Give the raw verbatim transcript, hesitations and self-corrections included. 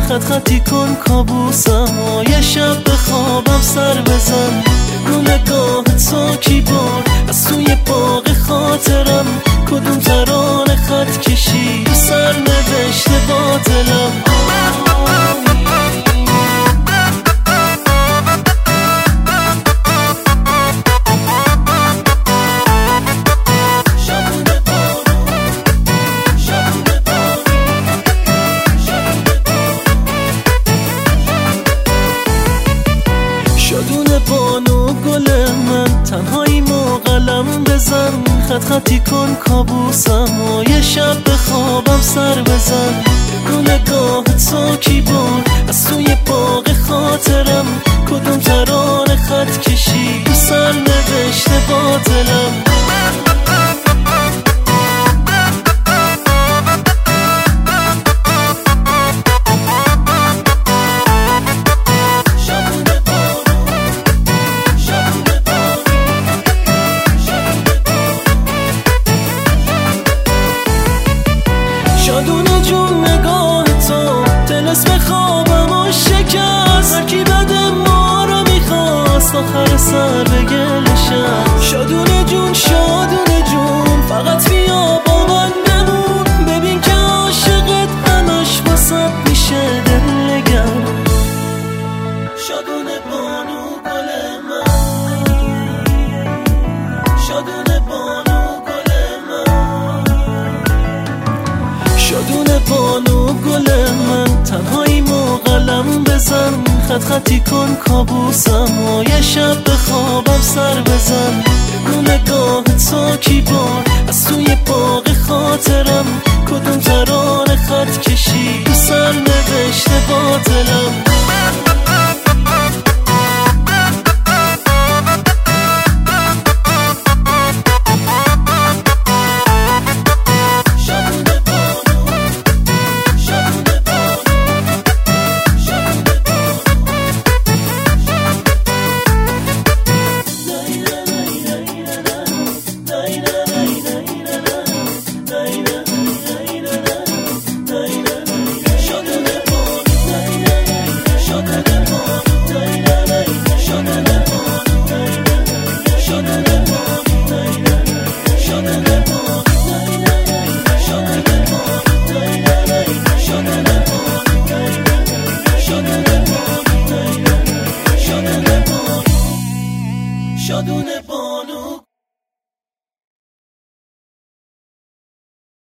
خط خطی کن کابوسم یه شب به خوابم سر بزن بگو نگاهت ساکی بار از توی باغ خاطرم کدوم ترانه خط کشی تو سر نوشته با دلم. شادونه بانو گل من تنهایی ما قلم بزن خط خطی کن کابوسم یه شب به خوابم سر بزن بگو نگاهت ساکی بار از توی باغ خاطرم کدوم ترانه خط کشی تو سر نوشته با دلم. شادونه جون نگاه تو طلسم خوابم و شکست هرکی بده ما رو میخواست آخر سر به گلشم. شادونه جون شادونه جون فقط بیا با من بمون ببین که عاشقت همش واسط میشه دلگرم. شادونه بانو گل من شادونه بانو شادونه بانو گل من تنهایی ما قلم بزن خط خطی کن کابوسم یه شب به خوابم سر بزن بگو نگاهت ساکی بار از توی باغ خاطرم کدوم ترانه خط کشی تو سر نوشته با دلم. شادونه